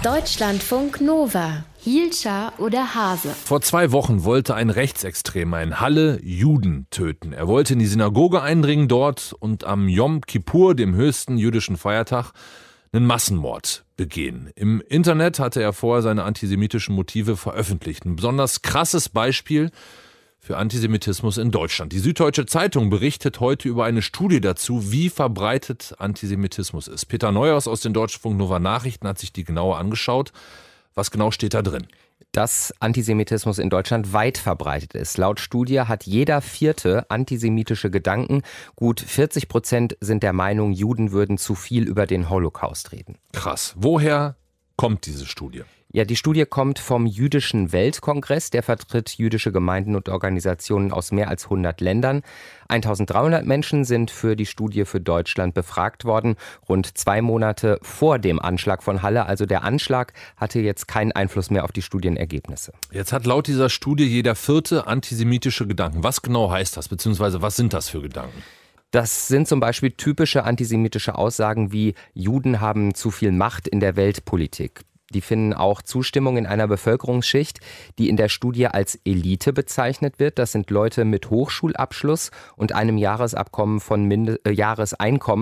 Deutschlandfunk Nova. Hielscher oder Hase? Vor 2 Wochen wollte ein Rechtsextremer in Halle Juden töten. Er wollte in die Synagoge eindringen dort und am Yom Kippur, dem höchsten jüdischen Feiertag, einen Massenmord begehen. Im Internet hatte er vorher seine antisemitischen Motive veröffentlicht. Ein besonders krasses Beispiel für Antisemitismus in Deutschland. Die Süddeutsche Zeitung berichtet heute über eine Studie dazu, wie verbreitet Antisemitismus ist. Peter Neuhaus aus den Deutschlandfunk Nova Nachrichten hat sich die genauer angeschaut. Was genau steht da drin? Dass Antisemitismus in Deutschland weit verbreitet ist. Laut Studie hat jeder Vierte antisemitische Gedanken. Gut 40% sind der Meinung, Juden würden zu viel über den Holocaust reden. Krass. Woher kommt diese Studie? Ja, die Studie kommt vom Jüdischen Weltkongress. Der vertritt jüdische Gemeinden und Organisationen aus mehr als 100 Ländern. 1300 Menschen sind für die Studie für Deutschland befragt worden. Rund 2 Monate vor dem Anschlag von Halle. Also der Anschlag hatte jetzt keinen Einfluss mehr auf die Studienergebnisse. Jetzt hat laut dieser Studie jeder Vierte antisemitische Gedanken. Was genau heißt das? Beziehungsweise was sind das für Gedanken? Das sind zum Beispiel typische antisemitische Aussagen wie Juden haben zu viel Macht in der Weltpolitik. Die finden auch Zustimmung in einer Bevölkerungsschicht, die in der Studie als Elite bezeichnet wird. Das sind Leute mit Hochschulabschluss und einem Jahreseinkommen von mindestens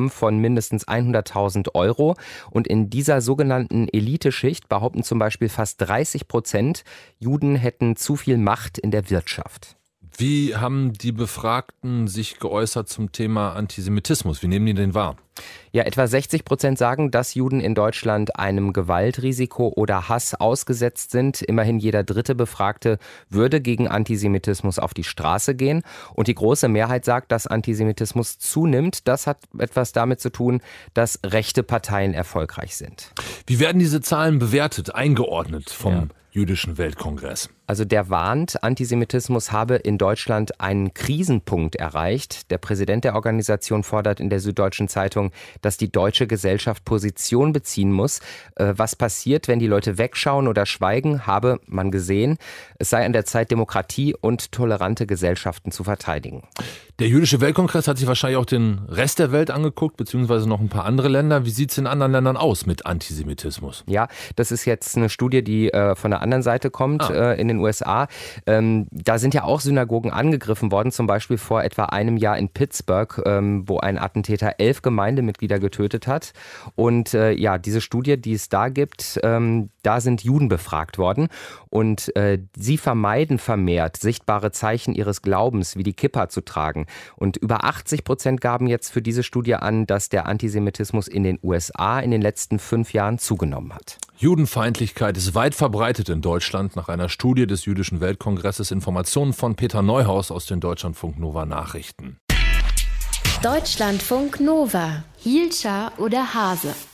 100.000 Euro. Und in dieser sogenannten Eliteschicht behaupten zum Beispiel fast 30%, Juden hätten zu viel Macht in der Wirtschaft. Wie haben die Befragten sich geäußert zum Thema Antisemitismus? Wie nehmen die den wahr? Ja, etwa 60% sagen, dass Juden in Deutschland einem Gewaltrisiko oder Hass ausgesetzt sind. Immerhin jeder dritte Befragte würde gegen Antisemitismus auf die Straße gehen. Und die große Mehrheit sagt, dass Antisemitismus zunimmt. Das hat etwas damit zu tun, dass rechte Parteien erfolgreich sind. Wie werden diese Zahlen bewertet, eingeordnet vom Jüdischen Weltkongress? Also der warnt, Antisemitismus habe in Deutschland einen Krisenpunkt erreicht. Der Präsident der Organisation fordert in der Süddeutschen Zeitung, dass die deutsche Gesellschaft Position beziehen muss. Was passiert, wenn die Leute wegschauen oder schweigen, habe man gesehen. Es sei an der Zeit, Demokratie und tolerante Gesellschaften zu verteidigen. Der Jüdische Weltkongress hat sich wahrscheinlich auch den Rest der Welt angeguckt, beziehungsweise noch ein paar andere Länder. Wie sieht es in anderen Ländern aus mit Antisemitismus? Ja, das ist jetzt eine Studie, die von der anderen Seite kommt, in den USA. Da sind ja auch Synagogen angegriffen worden, zum Beispiel vor etwa einem Jahr in Pittsburgh, wo ein Attentäter 11 Gemeindemitglieder getötet hat. Und diese Studie, die es da gibt, da sind Juden befragt worden. Und sie vermeiden vermehrt sichtbare Zeichen ihres Glaubens, wie die Kippa zu tragen. Und über 80% gaben jetzt für diese Studie an, dass der Antisemitismus in den USA in den letzten 5 Jahren zugenommen hat. Judenfeindlichkeit ist weit verbreitet in Deutschland nach einer Studie des Jüdischen Weltkongresses. Informationen von Peter Neuhaus aus den Deutschlandfunk Nova Nachrichten. Deutschlandfunk Nova. Hielscher oder Hase?